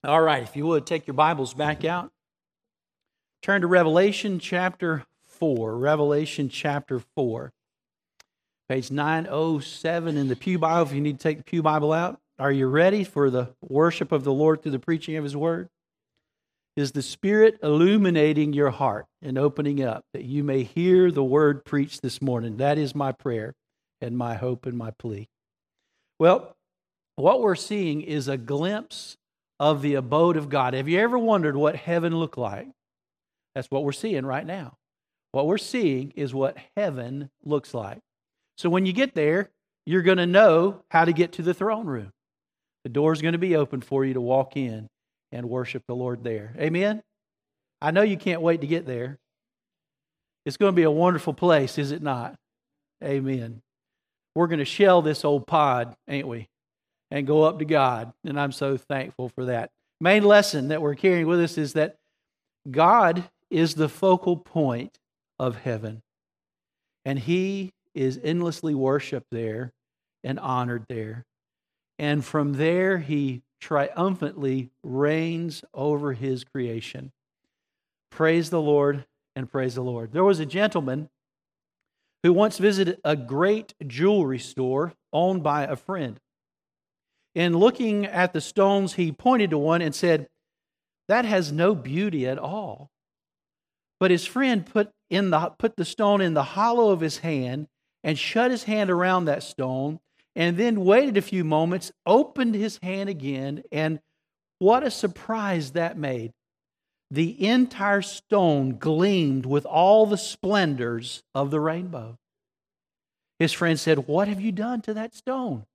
All right, if you would, take your Bibles back out. Turn to Revelation chapter 4. Revelation chapter 4. Page 907 in the Pew Bible, if you need to take the Pew Bible out. Are you ready for the worship of the Lord through the preaching of His Word? Is the Spirit illuminating your heart and opening up that you may hear the Word preached this morning? That is my prayer and my hope and my plea. Well, what we're seeing is a glimpse of the abode of God. Have you ever wondered what heaven looked like? That's what we're seeing right now. What we're seeing is what heaven looks like. So when you get there, you're going to know how to get to the throne room. The door's going to be open for you to walk in and worship the Lord there. Amen? I know you can't wait to get there. It's going to be a wonderful place, is it not? Amen. We're going to shell this old pod, ain't we? And go up to God. And I'm so thankful for that. Main lesson that we're carrying with us is that God is the focal point of heaven. And He is endlessly worshiped there and honored there. And from there, He triumphantly reigns over His creation. Praise the Lord and praise the Lord. There was a gentleman who once visited a great jewelry store owned by a friend. In looking at the stones, he pointed to one and said, "That has no beauty at all." But his friend put the stone in the hollow of his hand and shut his hand around that stone, and then waited a few moments, opened his hand again, and what a surprise that made. The entire stone gleamed with all the splendors of the rainbow. His friend said, "What have you done to that stone?"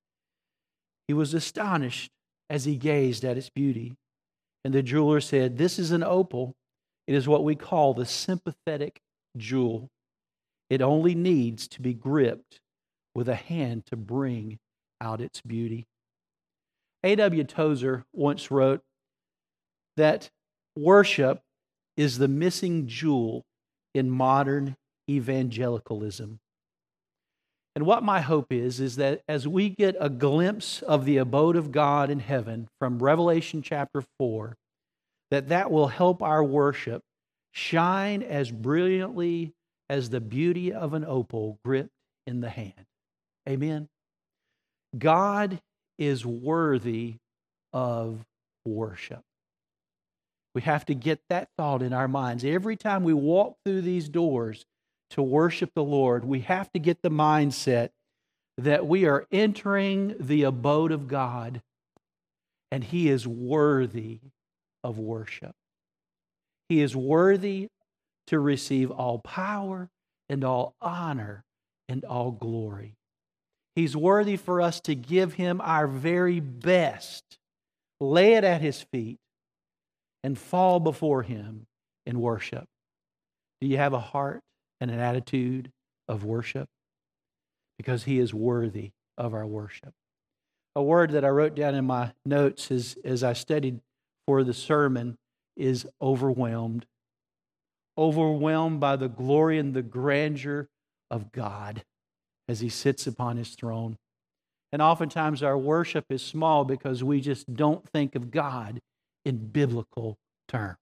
He was astonished as he gazed at its beauty. And the jeweler said, "This is an opal. It is what we call the sympathetic jewel. It only needs to be gripped with a hand to bring out its beauty." A.W. Tozer once wrote that worship is the missing jewel in modern evangelicalism. And what my hope is that as we get a glimpse of the abode of God in heaven from Revelation chapter 4, that will help our worship shine as brilliantly as the beauty of an opal gripped in the hand. Amen. God is worthy of worship. We have to get that thought in our minds. Every time we walk through these doors to worship the Lord, we have to get the mindset that we are entering the abode of God and He is worthy of worship. He is worthy to receive all power and all honor and all glory. He's worthy for us to give Him our very best, lay it at His feet, and fall before Him in worship. Do you have a heart and an attitude of worship? Because He is worthy of our worship. A word that I wrote down in my notes as I studied for the sermon is overwhelmed. Overwhelmed by the glory and the grandeur of God as He sits upon His throne. And oftentimes our worship is small because we just don't think of God in biblical terms.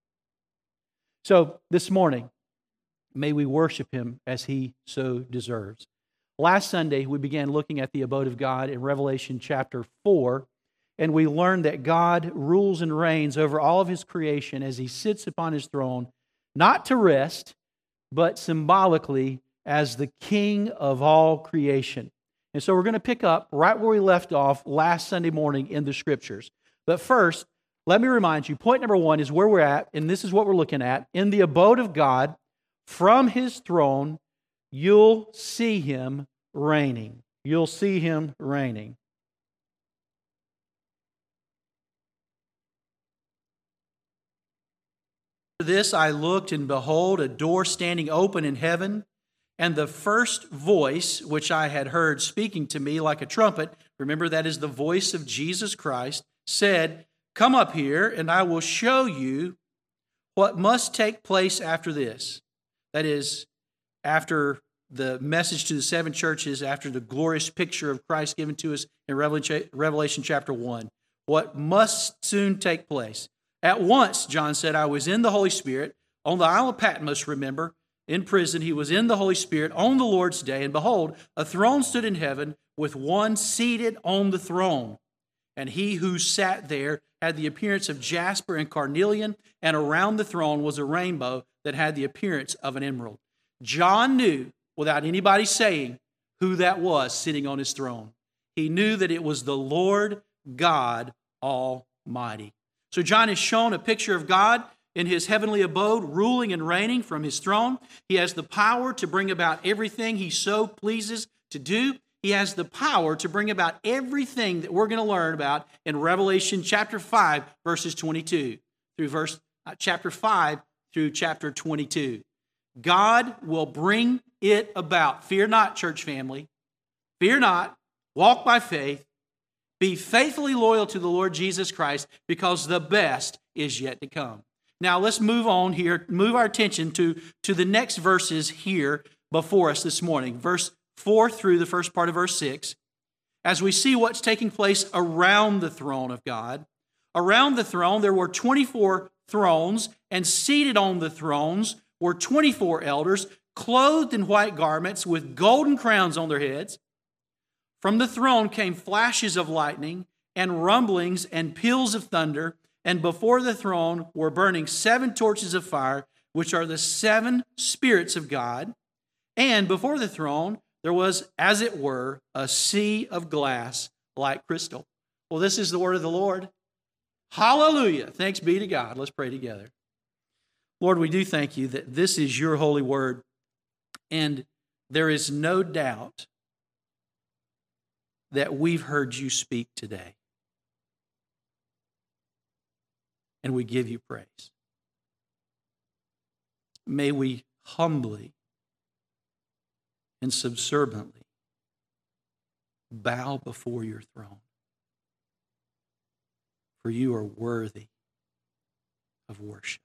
So this morning, may we worship Him as He so deserves. Last Sunday, we began looking at the abode of God in Revelation chapter 4, and we learned that God rules and reigns over all of His creation as He sits upon His throne, not to rest, but symbolically as the King of all creation. And so we're going to pick up right where we left off last Sunday morning in the Scriptures. But first, let me remind you, point number one is where we're at, and this is what we're looking at. In the abode of God, from His throne, you'll see Him reigning. You'll see Him reigning. This I looked, and behold, a door standing open in heaven, and the first voice which I had heard speaking to me like a trumpet, remember that is the voice of Jesus Christ, said, "Come up here, and I will show you what must take place after this." That is, after the message to the seven churches, after the glorious picture of Christ given to us in Revelation chapter 1. what must soon take place. At once, John said, I was in the Holy Spirit on the Isle of Patmos, remember, in prison. He was in the Holy Spirit on the Lord's day, and behold, a throne stood in heaven with one seated on the throne. And he who sat there had the appearance of jasper and carnelian, and around the throne was a rainbow that had the appearance of an emerald. John knew, without anybody saying, who that was sitting on his throne. He knew that it was the Lord God Almighty. So John is shown a picture of God in his heavenly abode, ruling and reigning from his throne. He has the power to bring about everything he so pleases to do. He has the power to bring about everything that we're going to learn about in Revelation chapter 5, verses 22 through chapter 5 through chapter 22. God will bring it about. Fear not, church family. Fear not. Walk by faith. Be faithfully loyal to the Lord Jesus Christ, because the best is yet to come. Now let's move on here, move our attention to the next verses here before us this morning. Verse 4 through the first part of verse 6. As we see what's taking place around the throne of God. Around the throne there were 24 thrones, and seated on the thrones were 24 elders, clothed in white garments with golden crowns on their heads. From the throne came flashes of lightning and rumblings and peals of thunder, and before the throne were burning 7 torches of fire, which are the 7 spirits of God. And before the throne there was, as it were, a sea of glass like crystal. Well, this is the word of the Lord. Hallelujah. Thanks be to God. Let's pray together. Lord, we do thank you that this is your holy word, and there is no doubt that we've heard you speak today. And we give you praise. May we humbly and subserviently bow before your throne, for you are worthy of worship.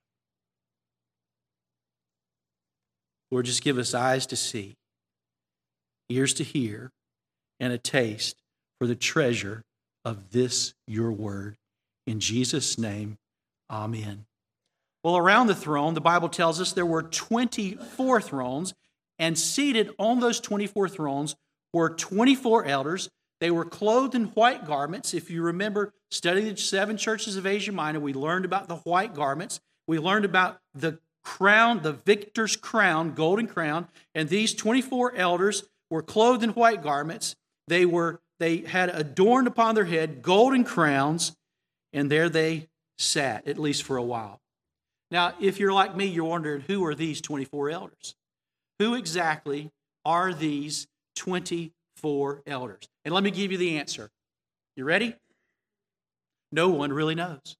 Lord, just give us eyes to see, ears to hear, and a taste for the treasure of this, your word. In Jesus' name, amen. Well, around the throne, the Bible tells us there were 24 thrones, and seated on those 24 thrones were 24 elders. They were clothed in white garments. If you remember studying the 7 churches of Asia Minor, we learned about the white garments. We learned about the crown, the victor's crown, golden crown, and these 24 elders were clothed in white garments. They had adorned upon their head golden crowns, and there they sat, at least for a while. Now, if you're like me, you're wondering, who are these 24 elders? Who exactly are these 24 elders? And let me give you the answer. You ready? No one really knows.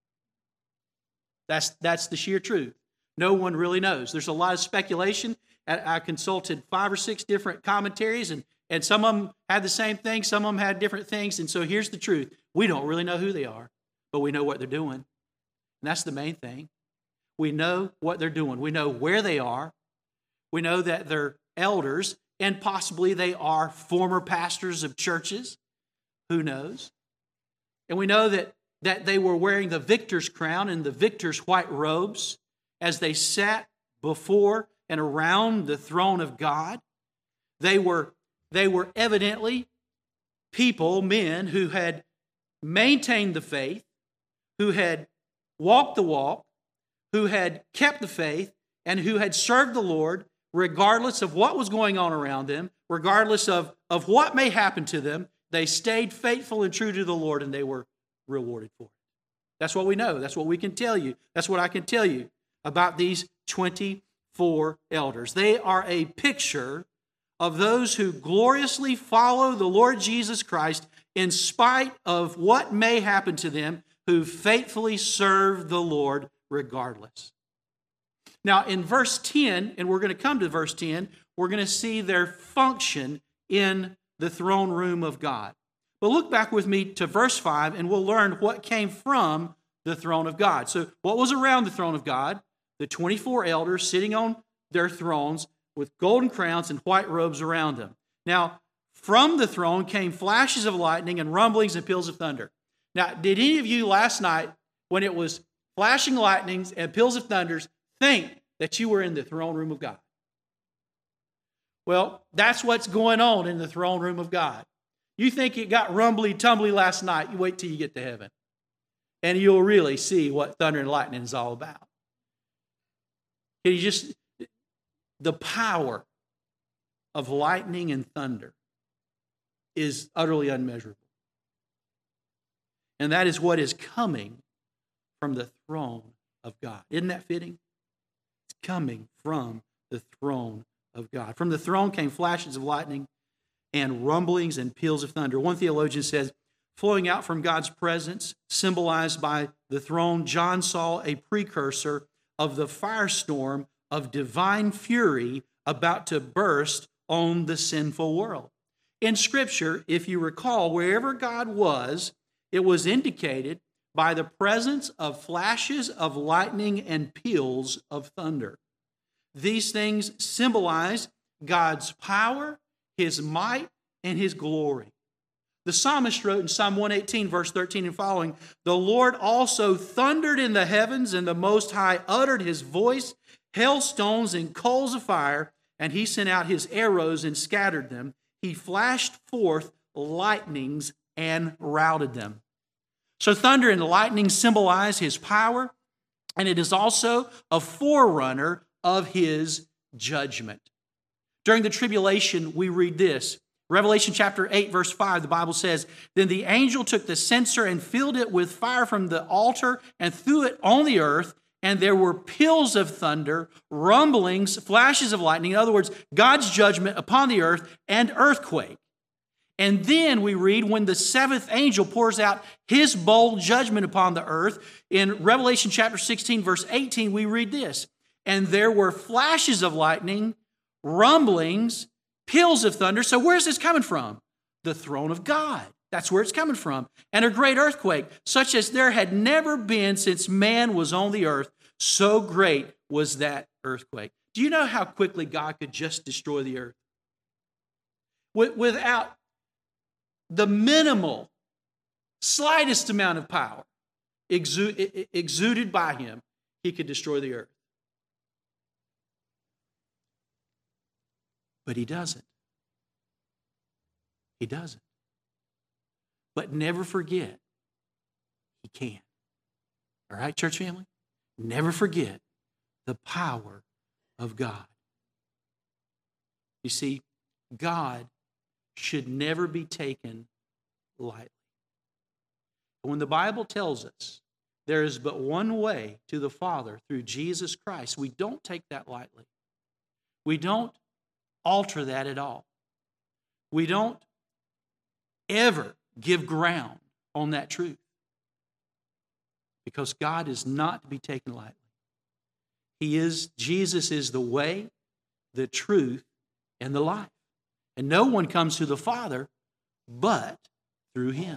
That's the sheer truth. No one really knows. There's a lot of speculation. I consulted 5 or 6 different commentaries, and some of them had the same thing, some of them had different things. And so here's the truth. We don't really know who they are, but we know what they're doing. And that's the main thing. We know what they're doing. We know where they are. We know that they're elders, and possibly they are former pastors of churches. Who knows? And we know that they were wearing the victor's crown and the victor's white robes as they sat before and around the throne of God. They were evidently people, men, who had maintained the faith, who had walked the walk, who had kept the faith, and who had served the Lord regardless of what was going on around them, regardless of what may happen to them. They stayed faithful and true to the Lord, and they were rewarded for it. That's what we know. That's what we can tell you. That's what I can tell you about these 24 elders. They are a picture of those who gloriously follow the Lord Jesus Christ in spite of what may happen to them, who faithfully serve the Lord regardless. Now, in verse 10, and we're going to come to verse 10, we're going to see their function in the throne room of God. But look back with me to verse 5, and we'll learn what came from the throne of God. So what was around the throne of God? The 24 elders sitting on their thrones with golden crowns and white robes around them. Now, from the throne came flashes of lightning and rumblings and peals of thunder. Now, did any of you last night, when it was flashing lightnings and peals of thunders, think that you were in the throne room of God? Well, that's what's going on in the throne room of God. You think it got rumbly-tumbly last night, you wait till you get to heaven, and you'll really see what thunder and lightning is all about. Can you just, the power of lightning and thunder is utterly unmeasurable. And that is what is coming from the throne of God. Isn't that fitting? It's coming from the throne of God. From the throne came flashes of lightning and rumblings and peals of thunder. One theologian says, flowing out from God's presence, symbolized by the throne, John saw a precursor of the firestorm of divine fury about to burst on the sinful world. In Scripture, if you recall, wherever God was, it was indicated by the presence of flashes of lightning and peals of thunder. These things symbolize God's power, His might, and His glory. The psalmist wrote in Psalm 118, verse 13 and following, "The Lord also thundered in the heavens, and the Most High uttered His voice, hailstones and coals of fire, and He sent out His arrows and scattered them. He flashed forth lightnings and routed them." So thunder and lightning symbolize His power, and it is also a forerunner of His judgment. During the tribulation, we read this. Revelation chapter 8, verse 5, the Bible says, "Then the angel took the censer and filled it with fire from the altar and threw it on the earth, and there were peals of thunder, rumblings, flashes of lightning." In other words, God's judgment upon the earth and earthquake. And then we read when the seventh angel pours out his bold judgment upon the earth. In Revelation chapter 16, verse 18, we read this. "And there were flashes of lightning, rumblings, peals of thunder." So where's this coming from? The throne of God. That's where it's coming from. "And a great earthquake, such as there had never been since man was on the earth. So great was that earthquake." Do you know how quickly God could just destroy the earth? Without the minimal, slightest amount of power exuded by Him, He could destroy the earth. But He doesn't. He doesn't. But never forget, He can. All right, church family? Never forget the power of God. You see, God should never be taken lightly. When the Bible tells us there is but one way to the Father through Jesus Christ, we don't take that lightly. We don't alter that at all. We don't ever give ground on that truth, because God is not to be taken lightly. Jesus is the way, the truth, and the life. And no one comes to the Father but through Him.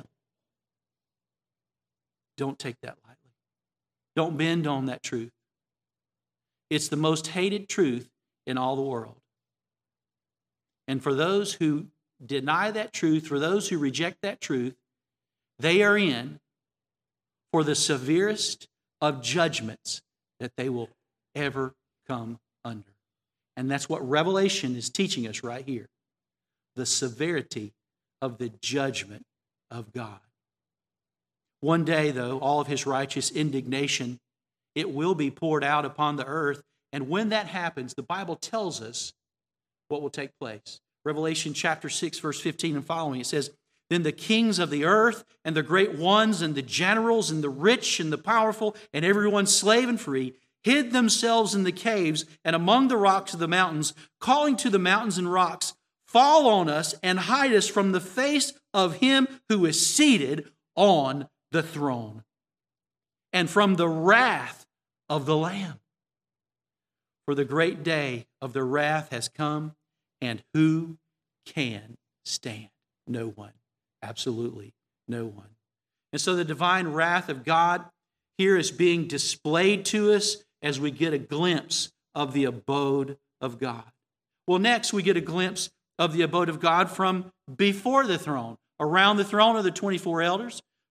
Don't take that lightly. Don't bend on that truth. It's the most hated truth in all the world. And for those who deny that truth, for those who reject that truth, they are in for the severest of judgments that they will ever come under. And that's what Revelation is teaching us right here. The severity of the judgment of God. One day, though, all of His righteous indignation, it will be poured out upon the earth. And when that happens, the Bible tells us what will take place. Revelation chapter 6, verse 15 and following, it says, "Then the kings of the earth and the great ones and the generals and the rich and the powerful and everyone slave and free hid themselves in the caves and among the rocks of the mountains, calling to the mountains and rocks, 'Fall on us and hide us from the face of Him who is seated on the throne and from the wrath of the Lamb. For the great day of the wrath has come, and who can stand?'" No one. Absolutely no one. And so the divine wrath of God here is being displayed to us as we get a glimpse of the abode of God. Well, next we get a glimpse of the abode of God from before the throne. Around the throne are the 24 elders.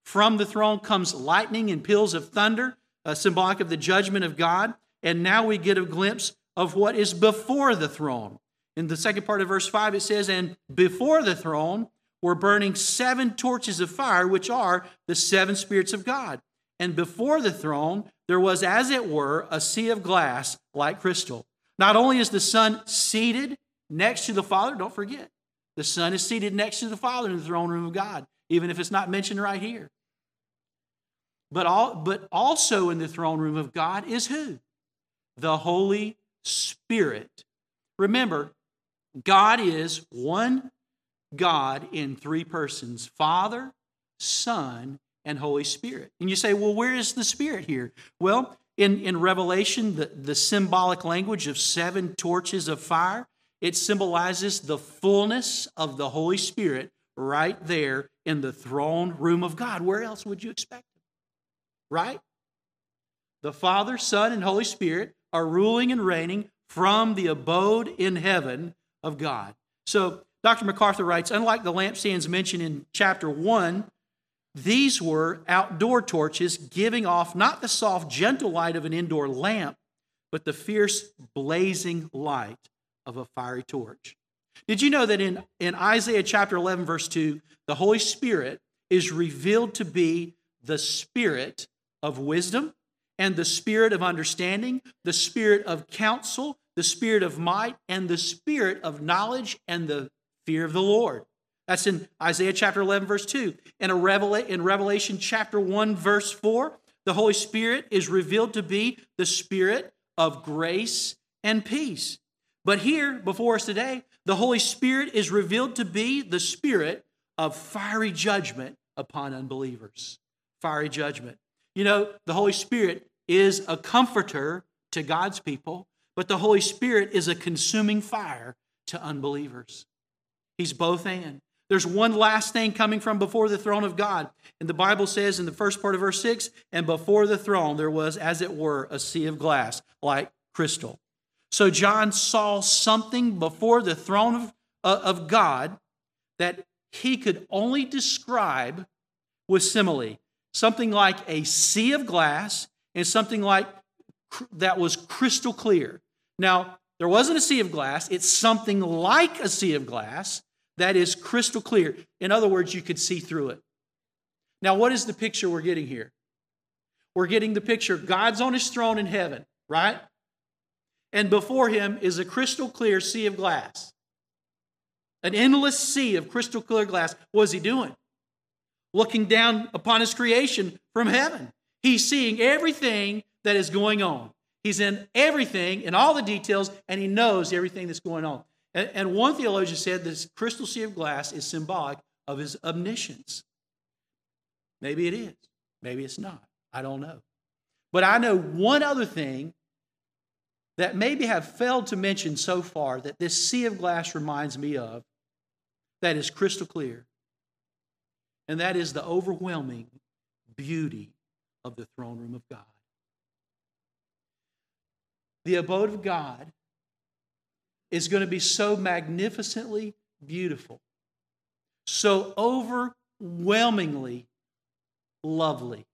From the throne comes lightning and peals of thunder, symbolic of the judgment of God. And now we get a glimpse of what is before the throne. In the second part of verse 5, it says, and before the throne were burning 7 torches of fire, which are the 7 spirits of God. And before the throne, there was, as it were, a sea of glass like crystal. Not only is the Son seated next to the Father, don't forget, the Son is seated next to the Father in the throne room of God, even if it's not mentioned right here. But also in the throne room of God is who? The Holy Spirit. Remember, God is one God in 3 persons, Father, Son, and Holy Spirit. And you say, well, where is the Spirit here? Well, in Revelation, the symbolic language of 7 torches of fire, it symbolizes the fullness of the Holy Spirit right there in the throne room of God. Where else would you expect it? Right? The Father, Son, and Holy Spirit are ruling and reigning from the abode in heaven of God. So Dr. MacArthur writes, unlike the lampstands mentioned in chapter 1, these were outdoor torches giving off not the soft, gentle light of an indoor lamp, but the fierce, blazing light of a fiery torch. Did you know that in Isaiah chapter 11, verse 2, the Holy Spirit is revealed to be the Spirit of wisdom and the Spirit of understanding, the Spirit of counsel, the Spirit of might, and the Spirit of knowledge and the fear of the Lord? That's in Isaiah chapter 11, verse 2. In Revelation chapter 1, verse 4, the Holy Spirit is revealed to be the Spirit of grace and peace. But here, before us today, the Holy Spirit is revealed to be the Spirit of fiery judgment upon unbelievers. Fiery judgment. You know, the Holy Spirit is a comforter to God's people, but the Holy Spirit is a consuming fire to unbelievers. He's both and. There's one last thing coming from before the throne of God. And the Bible says in the first part of verse 6, and before the throne there was, as it were, a sea of glass, like crystal. So John saw something before the throne of God that he could only describe with simile. Something like a sea of glass and something like that was crystal clear. Now, there wasn't a sea of glass. It's something like a sea of glass that is crystal clear. In other words, you could see through it. Now, what is the picture we're getting here? We're getting the picture, God's on his throne in heaven, right? And before him is a crystal clear sea of glass. An endless sea of crystal clear glass. What is he doing? Looking down upon his creation from heaven. He's seeing everything that is going on. He's in everything, in all the details, and he knows everything that's going on. And one theologian said this crystal sea of glass is symbolic of his omniscience. Maybe it is. Maybe it's not. I don't know. But I know one other thing that maybe have failed to mention so far that this sea of glass reminds me of, that is crystal clear. And that is the overwhelming beauty of the throne room of God. The abode of God is going to be so magnificently beautiful, so overwhelmingly lovely,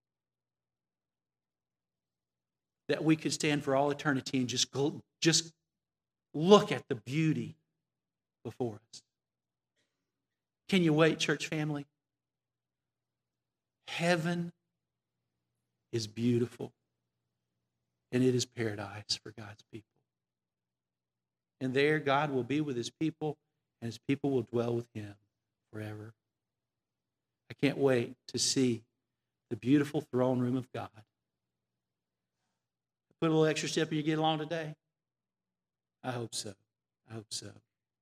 that we could stand for all eternity and just look at the beauty before us. Can you wait, church family? Heaven is beautiful, and it is paradise for God's people. And there God will be with his people, and his people will dwell with him forever. I can't wait to see the beautiful throne room of God. Put a little extra step and you get along today? I hope so. I hope so.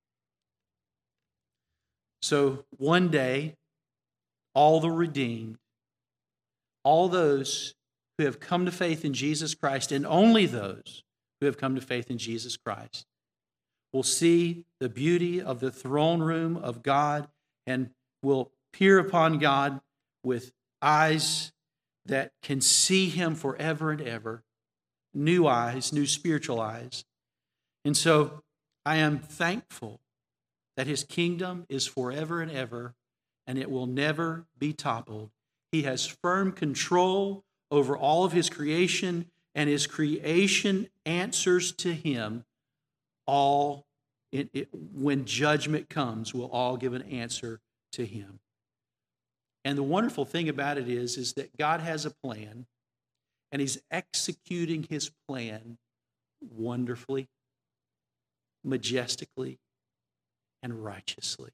So one day, all the redeemed, all those who have come to faith in Jesus Christ, and only those who have come to faith in Jesus Christ, will see the beauty of the throne room of God and will peer upon God with eyes that can see him forever and ever. New eyes, new spiritual eyes. And so I am thankful that his kingdom is forever and ever, and it will never be toppled. He has firm control over all of His creation, and His creation answers to Him. When judgment comes, we'll all give an answer to Him. And the wonderful thing about it is that God has a plan, and He's executing His plan wonderfully, majestically, and righteously.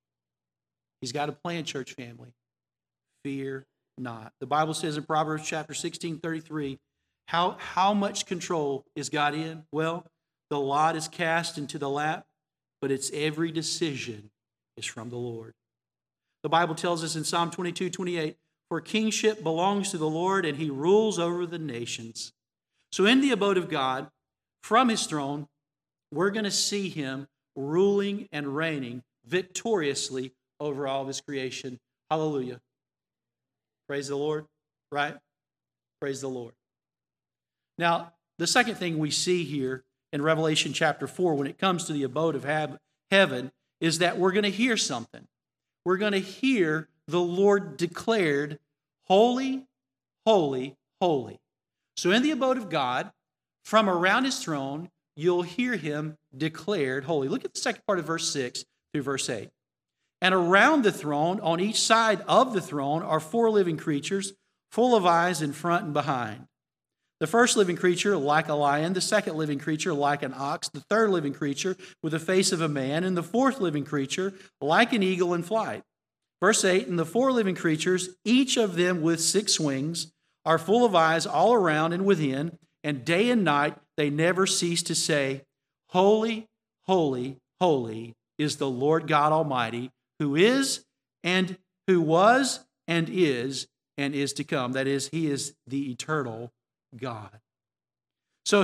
He's got a plan, church family. Fear not. The Bible says in Proverbs chapter 16:33, how much control is God in? Well, the lot is cast into the lap, but its every decision is from the Lord. The Bible tells us in Psalm 22:28, for kingship belongs to the Lord, and He rules over the nations. So in the abode of God, from His throne, we're going to see Him ruling and reigning victoriously over all of His creation. Hallelujah. Praise the Lord, right? Praise the Lord. Now, the second thing we see here in Revelation chapter 4, when it comes to the abode of heaven, is that we're going to hear something. We're going to hear the Lord declared holy, holy, holy. So in the abode of God, from around His throne, you'll hear Him declared holy. Look at the second part of verse 6 through verse 8. And around the throne, on each side of the throne, are 4 living creatures, full of eyes in front and behind. The first living creature like a lion, the second living creature like an ox, the third living creature with the face of a man, and the fourth living creature like an eagle in flight. Verse 8, and the 4 living creatures, each of them with 6 wings, are full of eyes all around and within, and day and night they never cease to say, holy, holy, holy is the Lord God Almighty, who is, and who was, and is to come. That is, He is the eternal God. So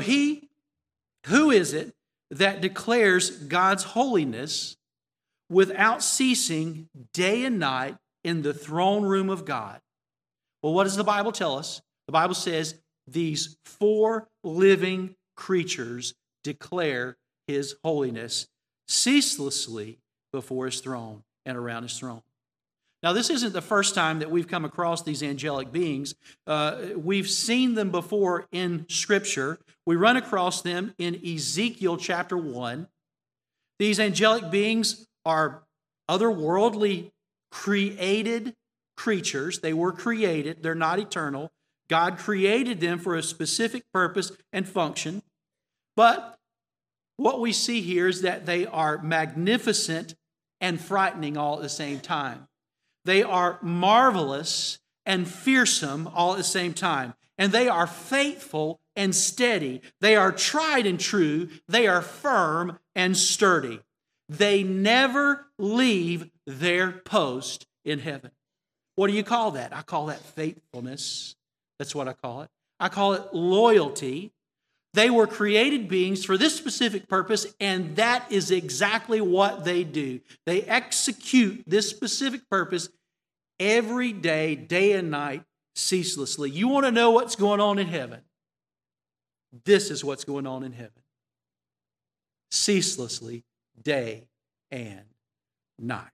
who is it that declares God's holiness without ceasing day and night in the throne room of God? Well, what does the Bible tell us? The Bible says these 4 living creatures declare His holiness ceaselessly before His throne and around His throne. Now, this isn't the first time that we've come across these angelic beings. We've seen them before in Scripture. We run across them in Ezekiel chapter 1. These angelic beings are otherworldly created creatures. They were created. They're not eternal. God created them for a specific purpose and function. But what we see here is that they are magnificent and frightening all at the same time. They are marvelous and fearsome all at the same time. And they are faithful and steady. They are tried and true. They are firm and sturdy. They never leave their post in heaven. What do you call that? I call that faithfulness. That's what I call it. I call it loyalty. They were created beings for this specific purpose, and that is exactly what they do. They execute this specific purpose every day, day and night, ceaselessly. You want to know what's going on in heaven? This is what's going on in heaven. Ceaselessly, day and night.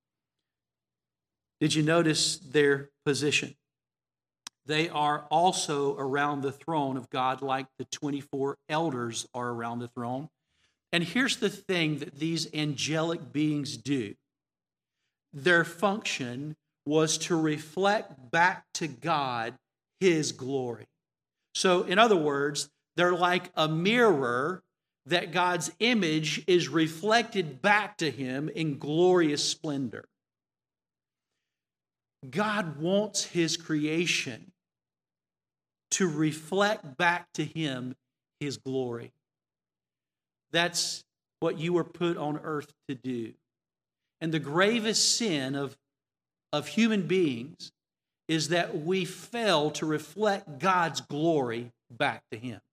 Did you notice their position? They are also around the throne of God like the 24 elders are around the throne. And here's the thing that these angelic beings do. Their function was to reflect back to God His glory. So, in other words, they're like a mirror that God's image is reflected back to Him in glorious splendor. God wants His creation to reflect back to Him His glory. That's what you were put on earth to do. And the gravest sin of human beings is that we fail to reflect God's glory back to Him.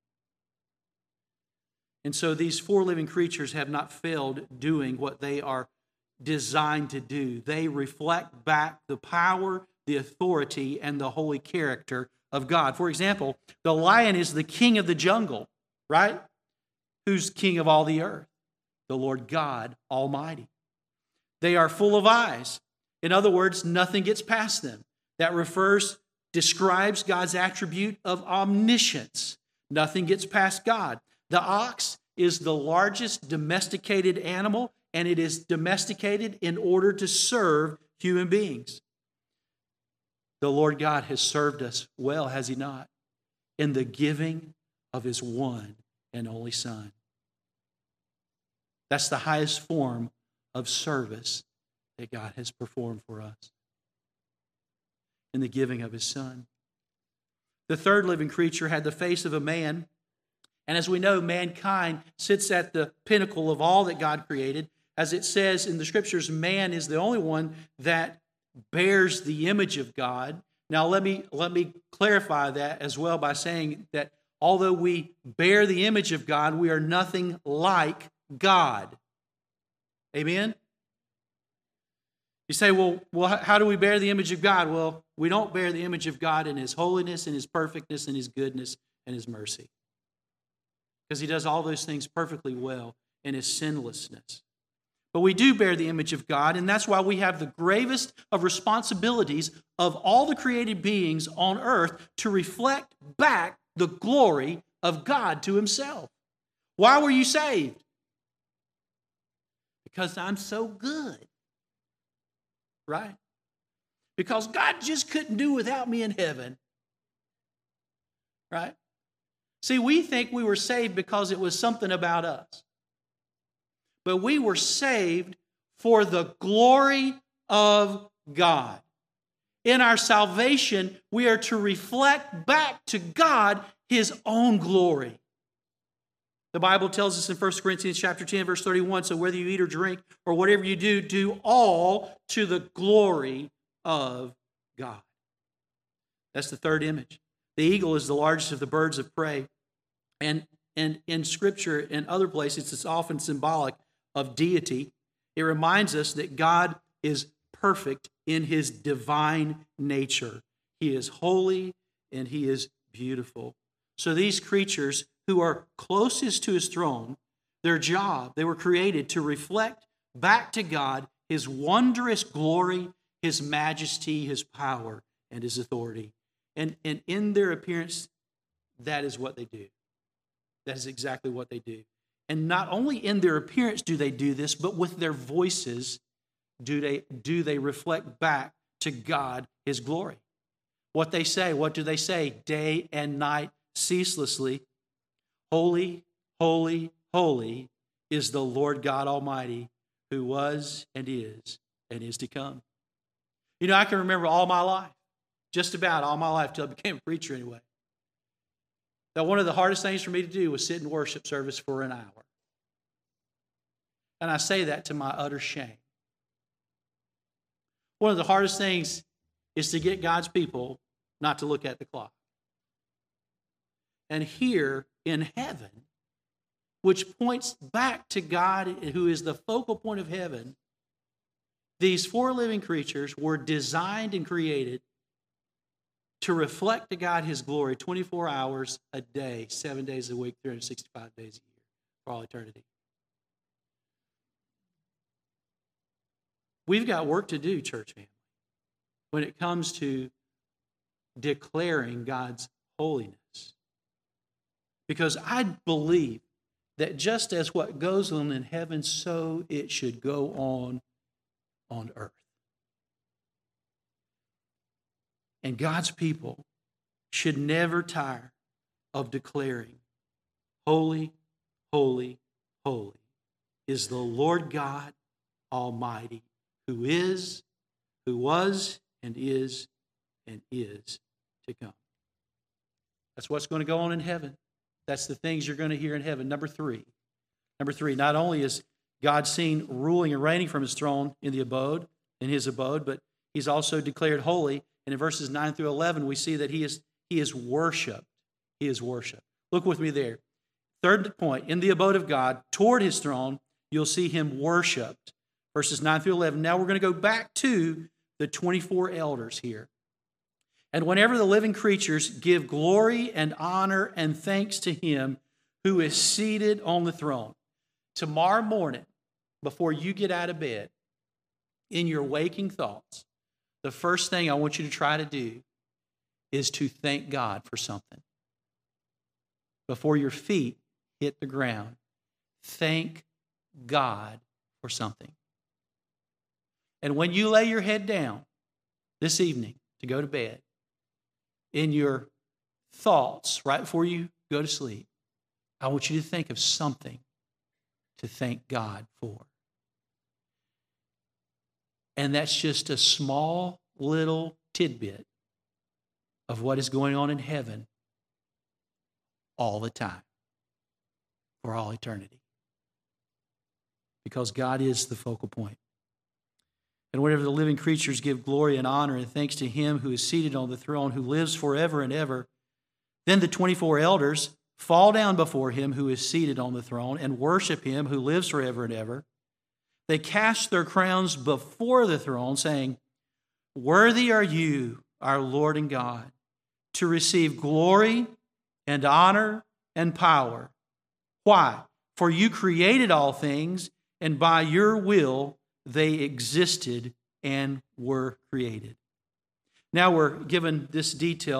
And so these 4 living creatures have not failed doing what they are designed to do. They reflect back the power, the authority, and the holy character of God. For example, the lion is the king of the jungle, right? Who's king of all the earth? The Lord God Almighty. They are full of eyes. In other words, nothing gets past them. That describes God's attribute of omniscience. Nothing gets past God. The ox is the largest domesticated animal, and it is domesticated in order to serve human beings. The Lord God has served us well, has He not? In the giving of His one and only Son. That's the highest form of service that God has performed for us, in the giving of His Son. The third living creature had the face of a man. And as we know, mankind sits at the pinnacle of all that God created. As it says in the Scriptures, man is the only one that bears the image of God. Now, let me clarify that as well by saying that although we bear the image of God, we are nothing like God. Amen? You say, well, how do we bear the image of God? Well, we don't bear the image of God in His holiness, in His perfectness, in His goodness, and His mercy. Because He does all those things perfectly well in His sinlessness. But we do bear the image of God, and that's why we have the gravest of responsibilities of all the created beings on earth to reflect back the glory of God to Himself. Why were you saved? Because I'm so good. Right? Because God just couldn't do without me in heaven. Right? See, we think we were saved because it was something about us. But we were saved for the glory of God. In our salvation, we are to reflect back to God His own glory. The Bible tells us in 1 Corinthians chapter 10, verse 31, so whether you eat or drink or whatever you do, do all to the glory of God. That's the third image. The eagle is the largest of the birds of prey. And in Scripture and other places, it's often symbolic of deity. It reminds us that God is perfect in His divine nature. He is holy and He is beautiful. So these creatures who are closest to His throne, their job, they were created to reflect back to God His wondrous glory, His majesty, His power, and His authority. And in their appearance, that is what they do. That is exactly what they do. And not only in their appearance do they do this, but with their voices do they reflect back to God His glory. What they say, what do they say? Day and night, ceaselessly. Holy, holy, holy is the Lord God Almighty, who was and is to come. You know, I can remember all my life, just about all my life till I became a preacher anyway, that one of the hardest things for me to do was sit in worship service for an hour. And I say that to my utter shame. One of the hardest things is to get God's people not to look at the clock. And here in heaven, which points back to God, who is the focal point of heaven, these four living creatures were designed and created to reflect to God His glory 24 hours a day, 7 days a week, 365 days a year, for all eternity. We've got work to do, church family, when it comes to declaring God's holiness. Because I believe that just as what goes on in heaven, so it should go on earth. And God's people should never tire of declaring, holy, holy, holy is the Lord God Almighty, who is, who was, and is to come. That's what's going to go on in heaven. That's the things you're going to hear in heaven. Number three, not only is God seen ruling and reigning from His throne in His abode, but He's also declared holy. And in verses 9 through 11, we see that He is worshipped. He is worshipped. Look with me there. Third point, in the abode of God, toward His throne, you'll see Him worshipped. Verses 9 through 11. Now we're going to go back to the 24 elders here. And whenever the living creatures give glory and honor and thanks to Him who is seated on the throne. Tomorrow morning, before you get out of bed, in your waking thoughts, the first thing I want you to try to do is to thank God for something. Before your feet hit the ground, thank God for something. And when you lay your head down this evening to go to bed, in your thoughts right before you go to sleep, I want you to think of something to thank God for. And that's just a small little tidbit of what is going on in heaven all the time, for all eternity. Because God is the focal point. And whenever the living creatures give glory and honor and thanks to Him who is seated on the throne, who lives forever and ever, then the 24 elders fall down before Him who is seated on the throne and worship Him who lives forever and ever. They cast their crowns before the throne, saying, "Worthy are you, our Lord and God, to receive glory and honor and power." Why? For you created all things, and by your will they existed and were created. Now we're given this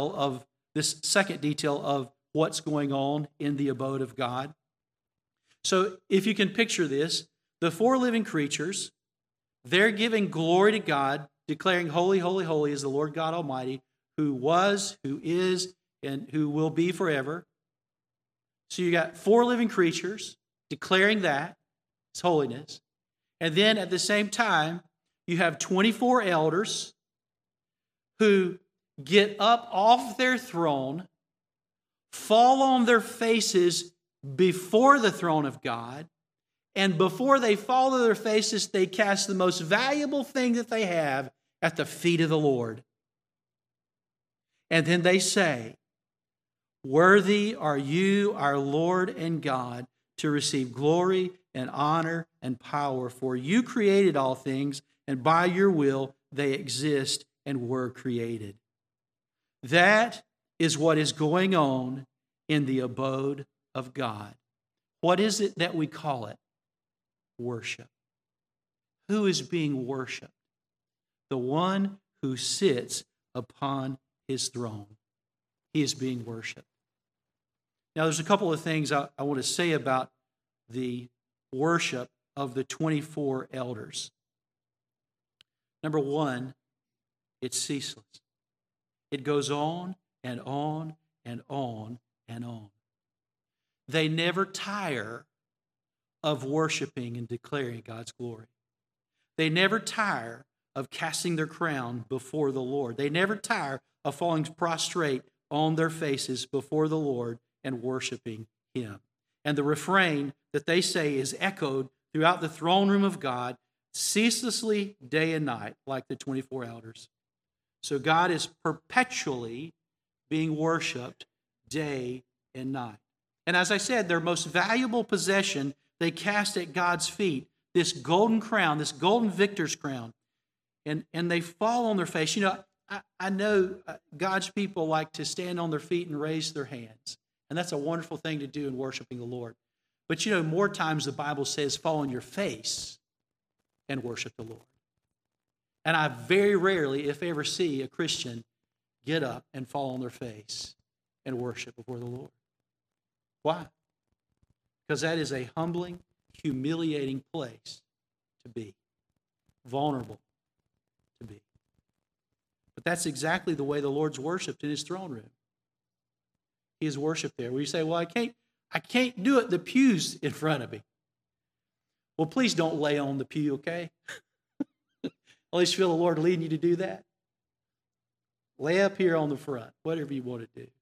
second detail of what's going on in the abode of God. So if you can picture this, the four living creatures, they're giving glory to God, declaring, "Holy, holy, holy is the Lord God Almighty, who was, who is, and who will be forever." So you got four living creatures declaring that, His holiness. And then at the same time, you have 24 elders who get up off their throne, fall on their faces before the throne of God, and before they fall to their faces, they cast the most valuable thing that they have at the feet of the Lord. And then they say, "Worthy are you, our Lord and God, to receive glory and honor and power, for you created all things, and by your will they exist and were created." That is what is going on in the abode of God. What is it that we call it? Worship. Who is being worshiped? The one who sits upon His throne. He is being worshiped. Now, there's a couple of things I want to say about the worship of the 24 elders. Number one, it's ceaseless. It goes on and on and on and on. They never tire of worshiping and declaring God's glory. They never tire of casting their crown before the Lord. They never tire of falling prostrate on their faces before the Lord and worshiping Him. And the refrain that they say is echoed throughout the throne room of God ceaselessly day and night, like the 24 elders. So God is perpetually being worshiped day and night. And as I said, their most valuable possession they cast at God's feet, this golden crown, this golden victor's crown, and they fall on their face. You know, I know God's people like to stand on their feet and raise their hands, and that's a wonderful thing to do in worshiping the Lord. But you know, more times the Bible says fall on your face and worship the Lord. And I very rarely, if ever, see a Christian get up and fall on their face and worship before the Lord. Why? Because that is a humbling, humiliating place to be, vulnerable to be. But that's exactly the way the Lord's worshipped in His throne room. He is worshipped there. Where you say, "Well, I can't do it. The pew's in front of me." Well, please don't lay on the pew, okay? At least feel the Lord leading you to do that. Lay up here on the front, whatever you want to do.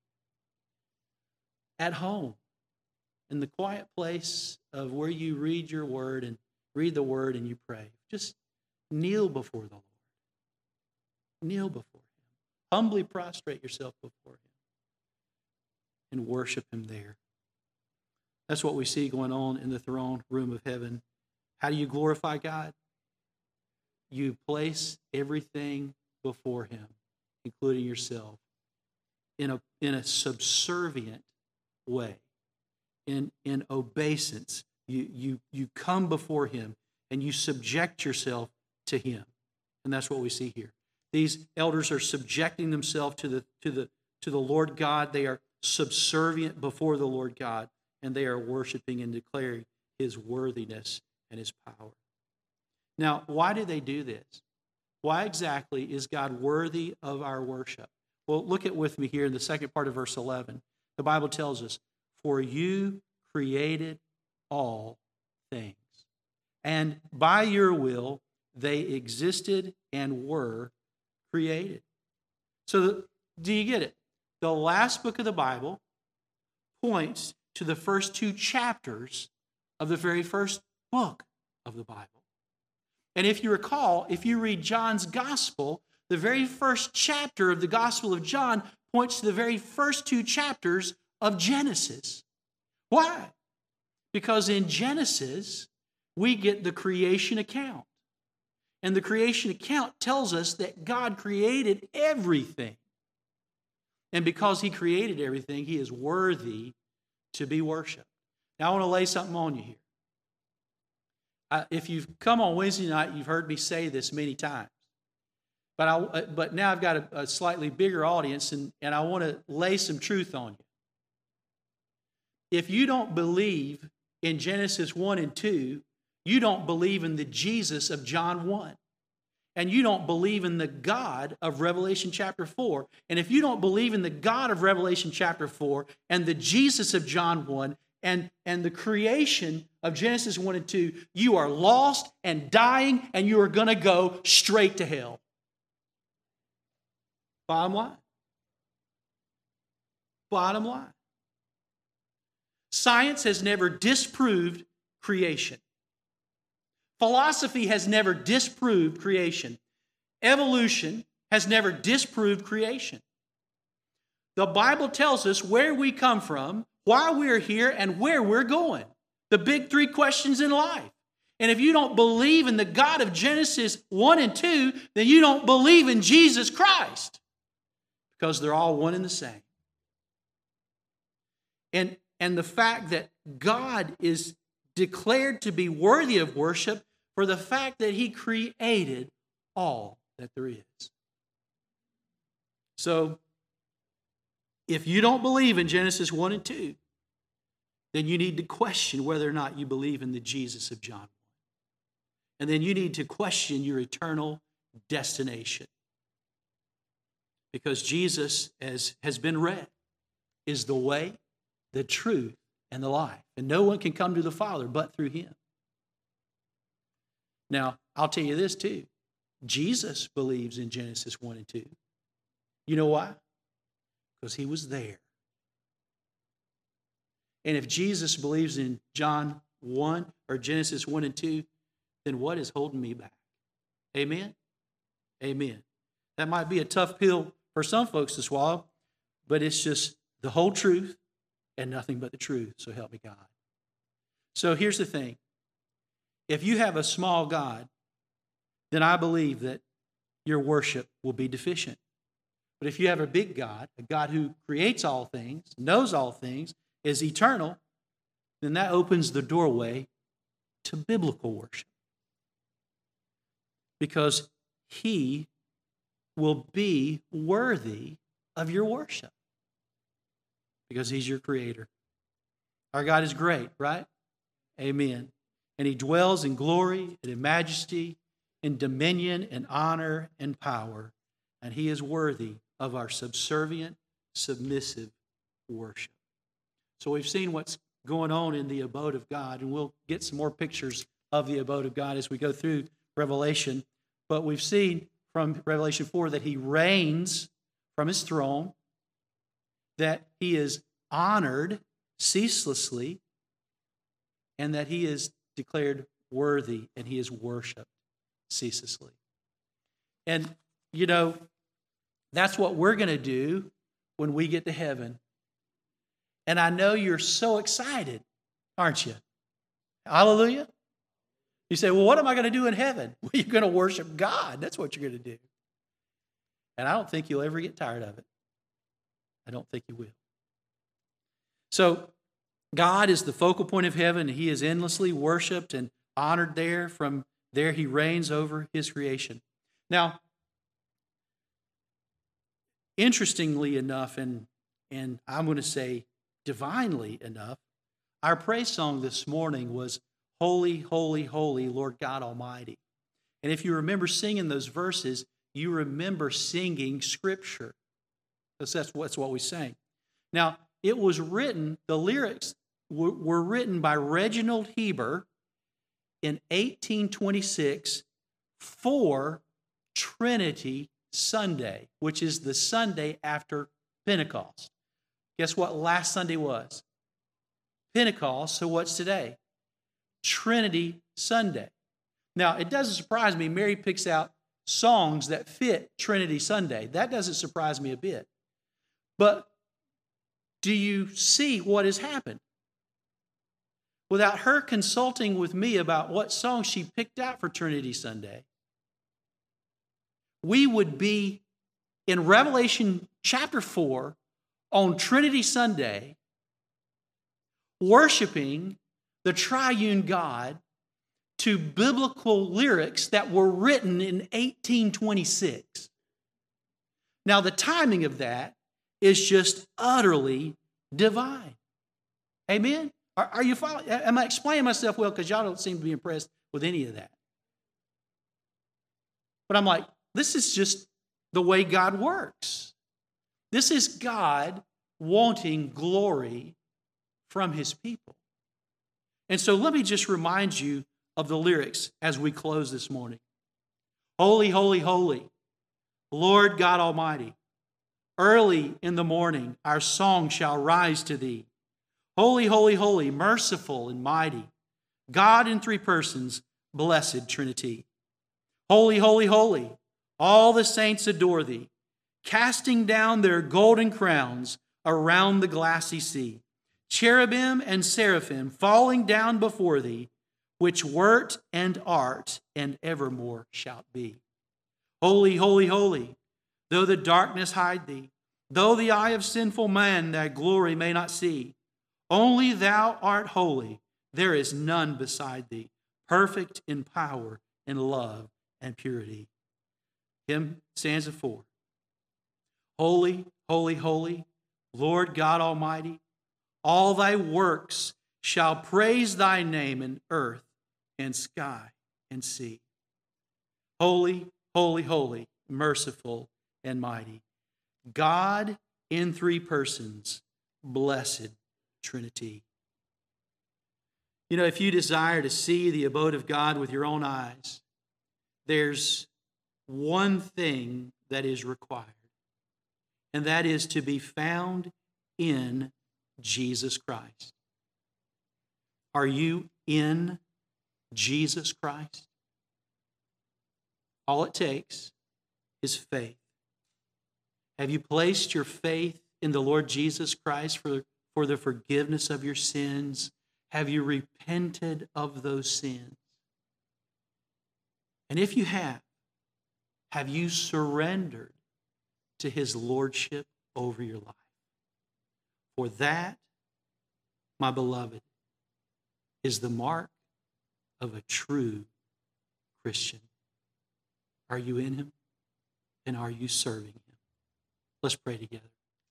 At home, in the quiet place of where you read your word and read the word and you pray, just kneel before the Lord. Kneel before Him. Humbly prostrate yourself before Him and worship Him there. That's what we see going on in the throne room of heaven. How do you glorify God? You place everything before Him, including yourself, in a subservient way. In obeisance, you come before Him and you subject yourself to Him. And that's what we see here. These elders are subjecting themselves to the Lord God. They are subservient before the Lord God, and they are worshiping and declaring His worthiness and His power. Now, why do they do this? Why exactly is God worthy of our worship? Well, look at with me here in the second part of verse 11. The Bible tells us, "For you created all things, and by your will they existed and were created." So, do you get it? The last book of the Bible points to the first two chapters of the very first book of the Bible. And if you recall, if you read John's Gospel, the very first chapter of the Gospel of John points to the very first two chapters of Genesis. Why? Because in Genesis, we get the creation account. And the creation account tells us that God created everything. And because He created everything, He is worthy to be worshiped. Now, I want to lay something on you here. If you've come on Wednesday night, you've heard me say this many times. But now I've got a slightly bigger audience, and I want to lay some truth on you. If you don't believe in Genesis 1 and 2, you don't believe in the Jesus of John 1. And you don't believe in the God of Revelation chapter 4. And if you don't believe in the God of Revelation chapter 4 and the Jesus of John 1 and the creation of Genesis 1 and 2, you are lost and dying, and you are going to go straight to hell. Bottom line. Bottom line. Science has never disproved creation. Philosophy has never disproved creation. Evolution has never disproved creation. The Bible tells us where we come from, why we're here, and where we're going. The big three questions in life. And if you don't believe in the God of Genesis 1 and 2, then you don't believe in Jesus Christ. Because they're all one and the same. And the fact that God is declared to be worthy of worship for the fact that He created all that there is. So, if you don't believe in Genesis 1 and 2, then you need to question whether or not you believe in the Jesus of John 1. And then you need to question your eternal destination. Because Jesus, as has been read, is the way, the truth, and the life. And no one can come to the Father but through Him. Now, I'll tell you this too. Jesus believes in Genesis 1 and 2. You know why? Because He was there. And if Jesus believes in John 1 or Genesis 1 and 2, then what is holding me back? Amen? Amen. That might be a tough pill for some folks to swallow, but it's just the whole truth and nothing but the truth, so help me God. So here's the thing. If you have a small God, then I believe that your worship will be deficient. But if you have a big God, a God who creates all things, knows all things, is eternal, then that opens the doorway to biblical worship. Because He will be worthy of your worship. Because He's your creator. Our God is great, right? Amen. And He dwells in glory and in majesty, in dominion and honor and power. And He is worthy of our subservient, submissive worship. So we've seen what's going on in the abode of God, and we'll get some more pictures of the abode of God as we go through Revelation. But we've seen from Revelation 4 that He reigns from His throne, that He is honored ceaselessly, and that He is declared worthy and He is worshiped ceaselessly. And, you know, that's what we're going to do when we get to heaven. And I know you're so excited, aren't you? Hallelujah. You say, well, what am I going to do in heaven? Well, you're going to worship God. That's what you're going to do. And I don't think you'll ever get tired of it. I don't think you will. So, God is the focal point of heaven. He is endlessly worshiped and honored there. From there, He reigns over His creation. Now, interestingly enough, and I'm going to say divinely enough, our praise song this morning was Holy, Holy, Holy, Lord God Almighty. And if you remember singing those verses, you remember singing Scripture. That's what we sang. Now, it was written, the lyrics were written by Reginald Heber in 1826 for Trinity Sunday, which is the Sunday after Pentecost. Guess what last Sunday was? Pentecost, so what's today? Trinity Sunday. Now, it doesn't surprise me Mary picks out songs that fit Trinity Sunday. That doesn't surprise me a bit. But do you see what has happened? Without her consulting with me about what song she picked out for Trinity Sunday, we would be in Revelation chapter 4 on Trinity Sunday, worshiping the triune God to biblical lyrics that were written in 1826. Now, the timing of that is just utterly divine. Amen? Are you following? Am I explaining myself well? Because y'all don't seem to be impressed with any of that. But I'm like, this is just the way God works. This is God wanting glory from His people. And so let me just remind you of the lyrics as we close this morning. Holy, holy, holy, Lord God Almighty. Early in the morning our song shall rise to Thee. Holy, holy, holy, merciful and mighty, God in three persons, blessed Trinity. Holy, holy, holy, all the saints adore Thee, casting down their golden crowns around the glassy sea. Cherubim and seraphim falling down before Thee, which wert and art and evermore shalt be. Holy, holy, holy, though the darkness hide Thee, though the eye of sinful man Thy glory may not see, only Thou art holy, there is none beside Thee, perfect in power and love and purity. Hymn stanza 4. Holy, holy, holy, Lord God Almighty, all Thy works shall praise Thy name in earth and sky and sea. Holy, holy, holy, merciful and mighty, God in three persons, blessed Trinity. You know, if you desire to see the abode of God with your own eyes, there's one thing that is required, and that is to be found in Jesus Christ. Are you in Jesus Christ? All it takes is faith. Have you placed your faith in the Lord Jesus Christ for the forgiveness of your sins? Have you repented of those sins? And if you have you surrendered to His lordship over your life? For that, my beloved, is the mark of a true Christian. Are you in Him? And are you serving Him? Let's pray together.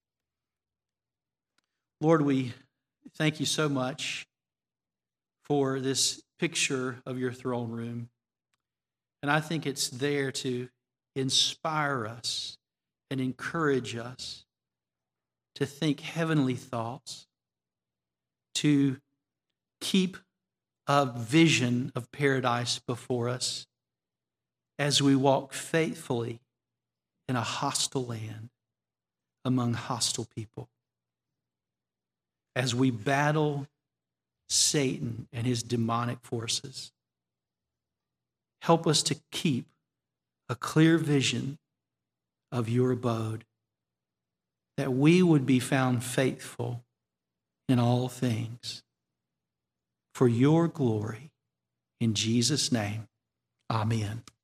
Lord, we thank You so much for this picture of Your throne room. And I think it's there to inspire us and encourage us to think heavenly thoughts, to keep a vision of paradise before us as we walk faithfully in a hostile land among hostile people. As we battle Satan and his demonic forces, help us to keep a clear vision of Your abode, that we would be found faithful in all things. For Your glory, in Jesus' name, amen.